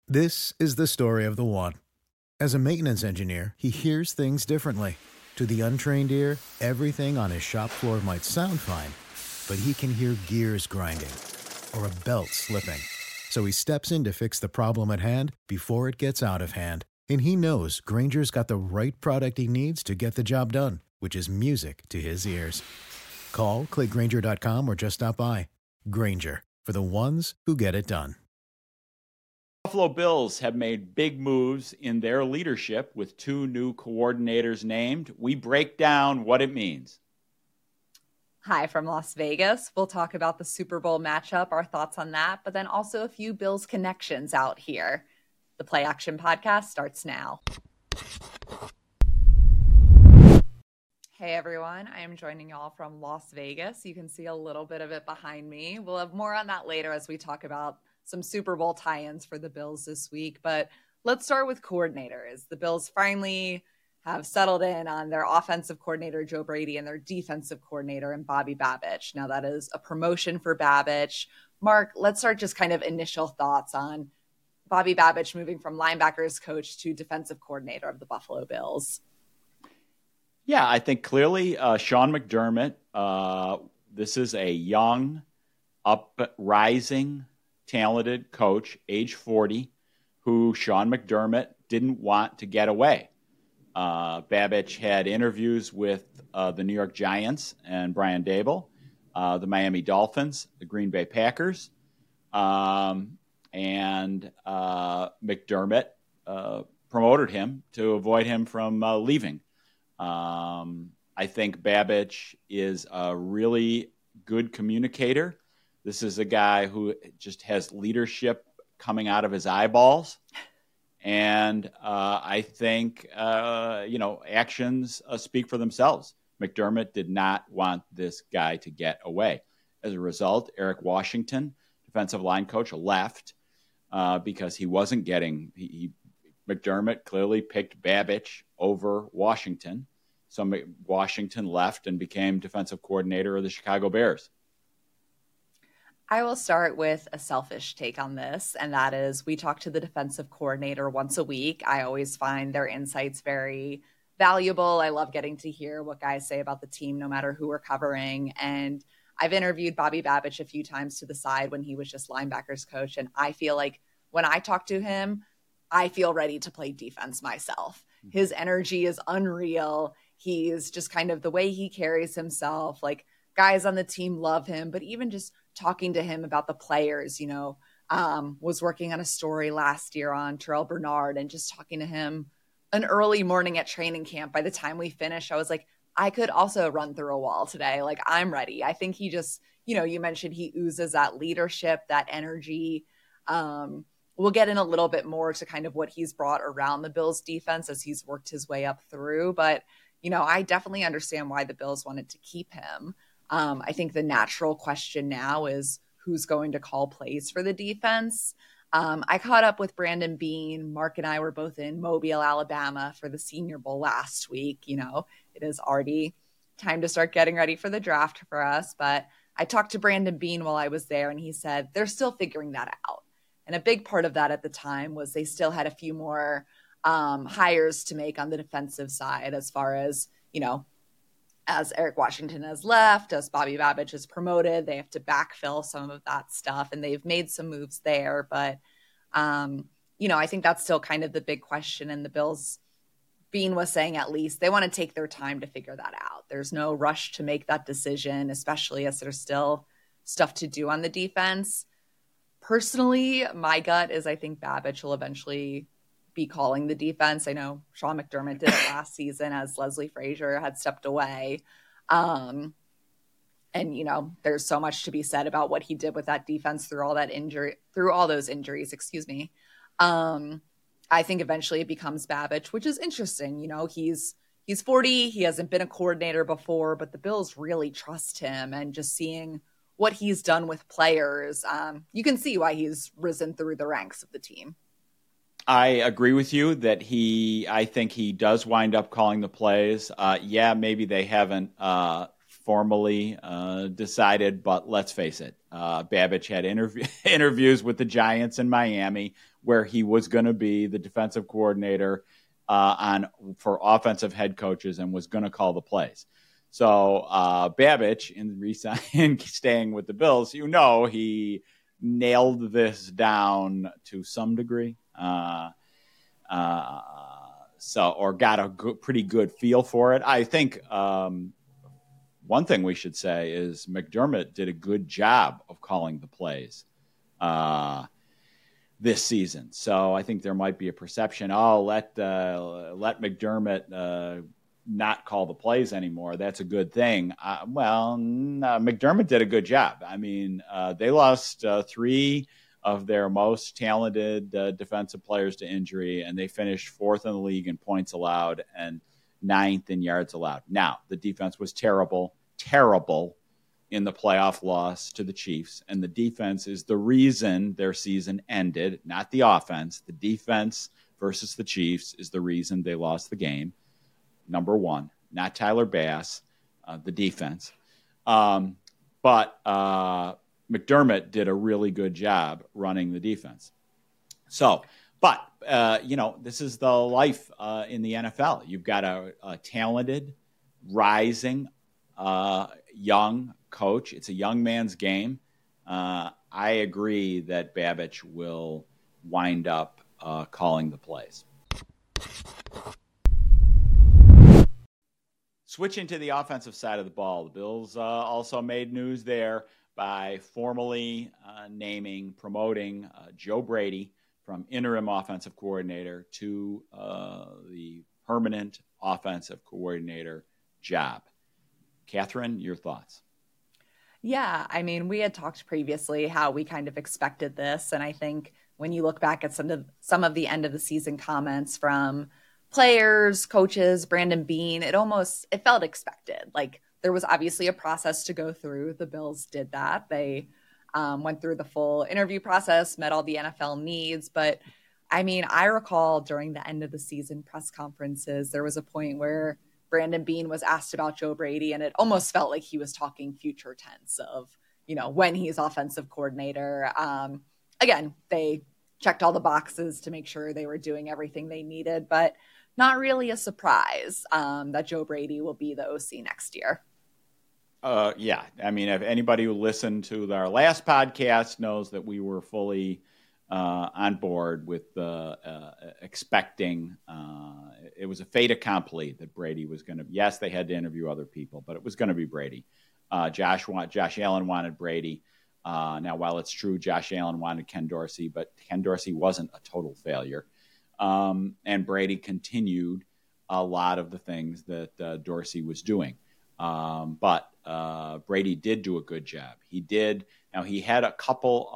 This is the story of the one. As a maintenance engineer, he hears things differently. To the untrained ear, everything on his shop floor might sound fine, but he can hear gears grinding or a belt slipping. So he steps in to fix the problem at hand before it gets out of hand. And he knows Granger's got the right product he needs to get the job done, which is music to his ears. Call, click Grainger.com, or just stop by. Grainger, for the ones who get it done. Buffalo Bills have made big moves in their leadership with 2 new coordinators named. We break down what it means. Hi from Las Vegas. We'll talk about the Super Bowl matchup, our thoughts on that, but then also a few Bills connections out here. The Play Action Podcast starts now. Hey everyone, I am joining y'all from Las Vegas. You can see a little bit of it behind me. We'll have more on that later as we talk about some Super Bowl tie-ins for the Bills this week. But let's start with coordinators. The Bills finally have settled in on their offensive coordinator, Joe Brady, and their defensive coordinator, and Bobby Babich. Now that is a promotion for Babich. Mark, let's start just kind of initial thoughts on Bobby Babich moving from linebackers coach to defensive coordinator of the Buffalo Bills. Yeah, I think clearly Sean McDermott, this is a young, uprising, talented coach, age 40, who Sean McDermott didn't want to get away. Babich had interviews with the New York Giants and Brian Daboll, the Miami Dolphins, the Green Bay Packers, and McDermott promoted him to avoid him from leaving. I think Babich is a really good communicator. This is a guy who just has leadership coming out of his eyeballs. And I think, actions speak for themselves. McDermott did not want this guy to get away. As a result, Eric Washington, defensive line coach, left because he wasn't getting McDermott clearly picked Babich over Washington. So Washington left and became defensive coordinator of the Chicago Bears. I will start with a selfish take on this, and that is we talk to the defensive coordinator once a week. I always find their insights very valuable. I love getting to hear what guys say about the team, no matter who we're covering. And I've interviewed Bobby Babich a few times to the side when he was just linebackers coach, and I feel like when I talk to him, I feel ready to play defense myself. His energy is unreal. He's just kind of the way he carries himself. Like, guys on the team love him, but even just talking to him about the players, was working on a story last year on Terrell Bernard and just talking to him an early morning at training camp. By the time we finished, I was like, I could also run through a wall today. Like, I'm ready. I think he just, you mentioned he oozes that leadership, that energy. We'll get in a little bit more to kind of what he's brought around the Bills defense as he's worked his way up through. But, I definitely understand why the Bills wanted to keep him. I think the natural question now is who's going to call plays for the defense. I caught up with Brandon Beane. Mark and I were both in Mobile, Alabama for the Senior Bowl last week. It is already time to start getting ready for the draft for us. But I talked to Brandon Beane while I was there, and he said they're still figuring that out. And a big part of that at the time was they still had a few more hires to make on the defensive side as far as, as Eric Washington has left, as Bobby Babich is promoted, they have to backfill some of that stuff, and they've made some moves there. But, I think that's still kind of the big question. And the Bills, Beane was saying at least, they want to take their time to figure that out. There's no rush to make that decision, especially as there's still stuff to do on the defense. Personally, my gut is I think Babich will eventually be calling the defense. I know Sean McDermott did it last season as Leslie Frazier had stepped away. And, there's so much to be said about what he did with that defense through all those injuries, I think eventually it becomes Babich, which is interesting. He's 40. He hasn't been a coordinator before, but the Bills really trust him, and just seeing what he's done with players, you can see why he's risen through the ranks of the team. I agree with you that I think he does wind up calling the plays. Maybe they haven't formally decided, but let's face it. Babich had interviews with the Giants in Miami, where he was going to be the defensive coordinator for offensive head coaches and was going to call the plays. So Babich, in staying with the Bills, he nailed this down to some degree. Or got a pretty good feel for it. I think one thing we should say is McDermott did a good job of calling the plays this season. So I think there might be a perception, let McDermott not call the plays anymore. That's a good thing. McDermott did a good job. I mean, they lost 3 of their most talented defensive players to injury, and they finished 4th in the league in points allowed and 9th in yards allowed. Now, the defense was terrible in the playoff loss to the Chiefs, and the defense is the reason their season ended, not the offense. The defense versus the Chiefs is the reason they lost the game. Number one, not Tyler Bass, the defense. But McDermott did a really good job running the defense. So, but, this is the life in the NFL. You've got a talented, rising, young coach. It's a young man's game. I agree that Babich will wind up calling the plays. Switching to the offensive side of the ball, the Bills also made news there by formally promoting Joe Brady from interim offensive coordinator to the permanent offensive coordinator job. Catherine, your thoughts? Yeah, I mean, we had talked previously how we kind of expected this. And I think when you look back at some of the end of the season comments from players, coaches, Brandon Beane, it felt expected. Like, there was obviously a process to go through. The Bills did that. They went through the full interview process, met all the NFL needs. But I mean, I recall during the end of the season press conferences, there was a point where Brandon Beane was asked about Joe Brady, and it almost felt like he was talking future tense of, when he's offensive coordinator. Again, they checked all the boxes to make sure they were doing everything they needed, but not really a surprise that Joe Brady will be the OC next year. Yeah. I mean, if anybody who listened to our last podcast knows that we were fully on board with expecting it was a fait accompli that Brady was going to. Yes, they had to interview other people, but it was going to be Brady. Josh Allen wanted Brady. Now, while it's true Josh Allen wanted Ken Dorsey, but Ken Dorsey wasn't a total failure. And Brady continued a lot of the things that Dorsey was doing. But Brady did do a good job. He did. Now, he had a couple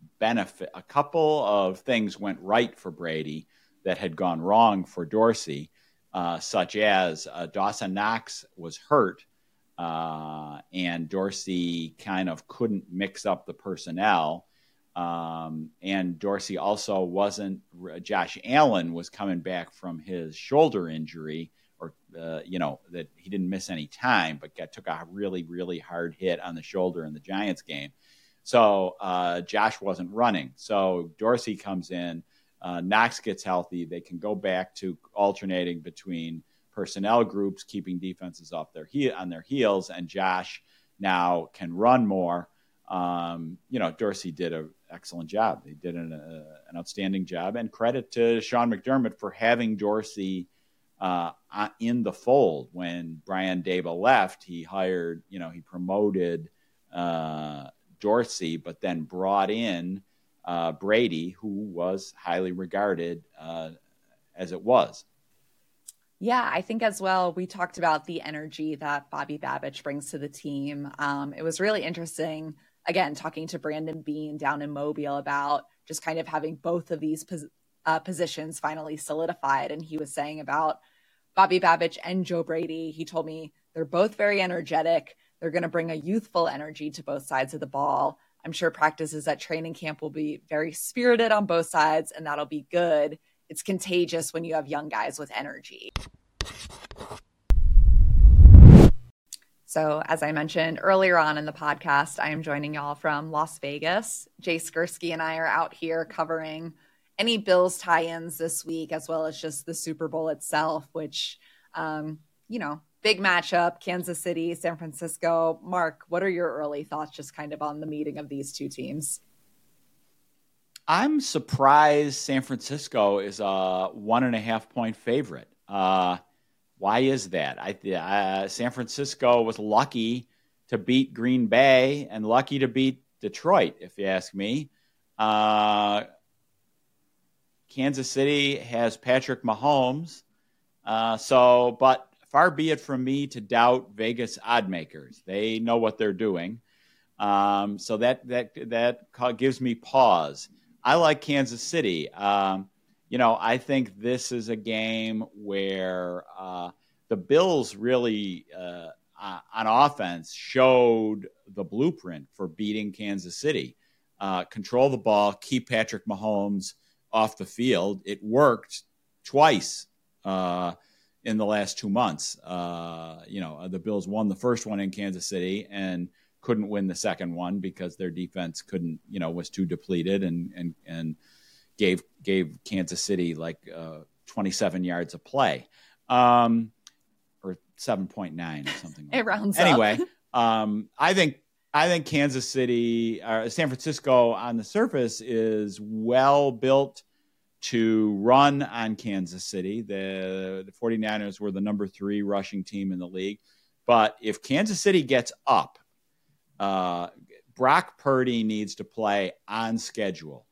of things went right for Brady that had gone wrong for Dorsey, such as Dawson Knox was hurt, and Dorsey kind of couldn't mix up the personnel. And Dorsey also Josh Allen was coming back from his shoulder injury, or, that he didn't miss any time, but took a really, really hard hit on the shoulder in the Giants game. So Josh wasn't running. So Dorsey comes in, Knox gets healthy. They can go back to alternating between personnel groups, keeping defenses on their heels, and Josh now can run more. Dorsey did an excellent job. He did an outstanding job, and credit to Sean McDermott for having Dorsey in the fold. When Brian Daboll left, he promoted Dorsey, but then brought in Brady, who was highly regarded as it was. Yeah, I think as well, we talked about the energy that Bobby Babich brings to the team. It was really interesting, again, talking to Brandon Beane down in Mobile about just kind of having both of these positions finally solidified. And he was saying about Bobby Babich and Joe Brady, he told me they're both very energetic. They're going to bring a youthful energy to both sides of the ball. I'm sure practices at training camp will be very spirited on both sides, and that'll be good. It's contagious when you have young guys with energy. So, as I mentioned earlier on in the podcast, I am joining y'all from Las Vegas. Jay Skursky and I are out here covering any Bills tie-ins this week, as well as just the Super Bowl itself, which, big matchup, Kansas City, San Francisco. Mark, what are your early thoughts just kind of on the meeting of these two teams? I'm surprised San Francisco is a 1.5 point favorite. Why is that? San Francisco was lucky to beat Green Bay and lucky to beat Detroit, if you ask me. Kansas City has Patrick Mahomes. But far be it from me to doubt Vegas odd makers. They know what they're doing. So that gives me pause. I like Kansas City. I think this is a game where the Bills really, on offense, showed the blueprint for beating Kansas City. Control the ball, keep Patrick Mahomes off the field. It worked twice in the last 2 months. The Bills won the first one in Kansas City and couldn't win the second one because their defense was too depleted and gave Kansas City 27 yards of play, or 7.9 or something. It rounds anyway, up. I think Kansas City, San Francisco on the surface is well built to run on Kansas City. The 49ers were the number 3 rushing team in the league. But if Kansas City gets up, Brock Purdy needs to play on schedule.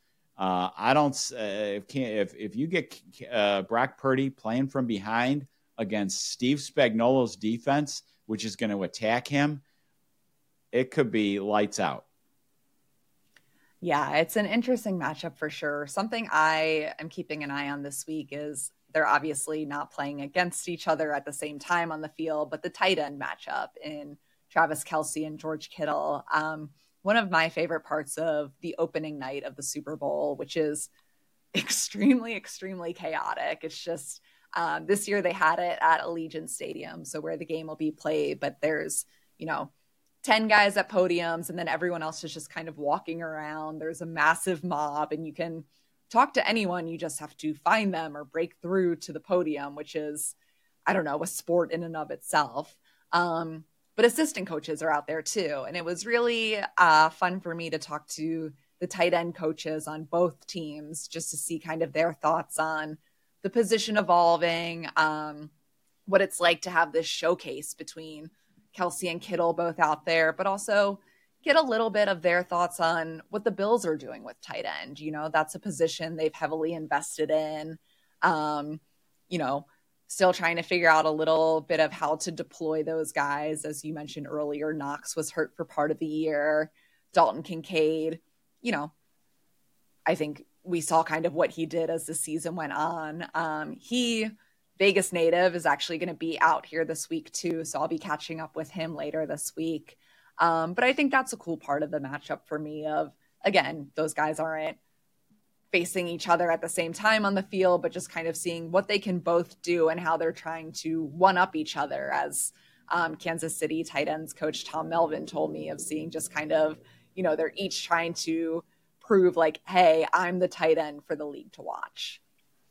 If you get Brock Purdy playing from behind against Steve Spagnuolo's defense, which is going to attack him, it could be lights out. Yeah, it's an interesting matchup for sure. Something I am keeping an eye on this week is they're obviously not playing against each other at the same time on the field, but the tight end matchup in Travis Kelce and George Kittle. One of my favorite parts of the opening night of the Super Bowl, which is extremely, extremely chaotic. It's just this year they had it at Allegiant Stadium, so where the game will be played, but there's, 10 guys at podiums and then everyone else is just kind of walking around. There's a massive mob and you can talk to anyone. You just have to find them or break through to the podium, which is, a sport in and of itself. But assistant coaches are out there too. And it was really fun for me to talk to the tight end coaches on both teams just to see kind of their thoughts on the position evolving, what it's like to have this showcase between Kelce and Kittle both out there, but also get a little bit of their thoughts on what the Bills are doing with tight end. That's a position they've heavily invested in. Still trying to figure out a little bit of how to deploy those guys. As you mentioned earlier, Knox was hurt for part of the year. Dalton Kincaid, I think we saw kind of what he did as the season went on. Vegas native is actually going to be out here this week too. So I'll be catching up with him later this week. But I think that's a cool part of the matchup for me of, again, those guys aren't facing each other at the same time on the field, but just kind of seeing what they can both do and how they're trying to one up each other. As Kansas City tight ends coach Tom Melvin told me, of seeing just kind of, they're each trying to prove like, hey, I'm the tight end for the league to watch.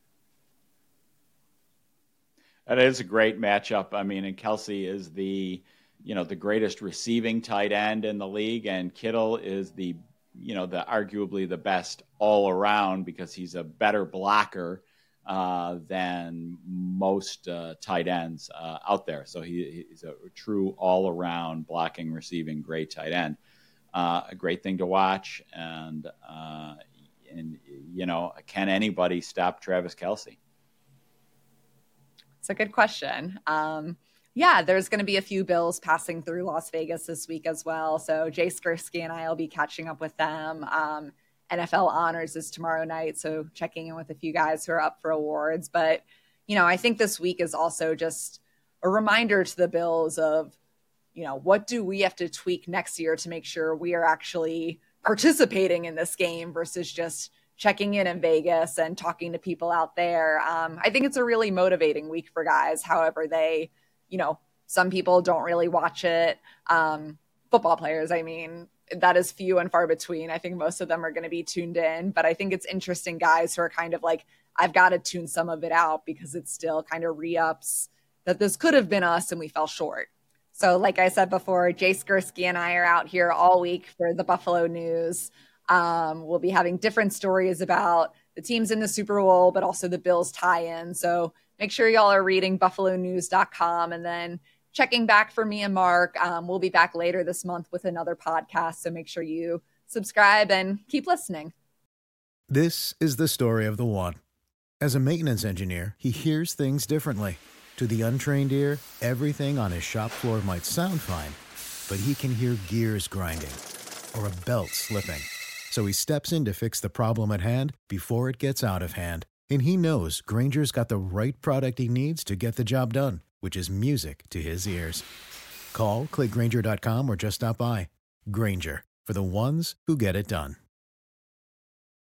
That is a great matchup. I mean, and Kelce is the greatest receiving tight end in the league, and Kittle is the arguably the best all around because he's a better blocker than most tight ends out there. So he's a true all around blocking, receiving, great tight end. A great thing to watch, and can anybody stop Travis Kelce? It's a good question. There's going to be a few Bills passing through Las Vegas this week as well. So Jay Skursky and I will be catching up with them. NFL Honors is tomorrow night, so checking in with a few guys who are up for awards. But, I think this week is also just a reminder to the Bills of, what do we have to tweak next year to make sure we are actually participating in this game versus just checking in Vegas and talking to people out there. I think it's a really motivating week for guys. However, some people don't really watch it. Football players, that is few and far between. I think most of them are going to be tuned in, but I think it's interesting guys who are kind of like, I've got to tune some of it out because it still kind of re-ups that this could have been us and we fell short. So like I said before, Jay Skursky and I are out here all week for the Buffalo News. We'll be having different stories about the teams in the Super Bowl, but also the Bills tie-in. So make sure y'all are reading buffalonews.com and then checking back for me and Mark. We'll be back later this month with another podcast. So make sure you subscribe and keep listening. This is the story of the one. As a maintenance engineer, he hears things differently. To the untrained ear, everything on his shop floor might sound fine, but he can hear gears grinding or a belt slipping. So he steps in to fix the problem at hand before it gets out of hand. And he knows Grainger's got the right product he needs to get the job done, which is music to his ears. Call, click Grainger.com, or just stop by. Grainger, for the ones who get it done.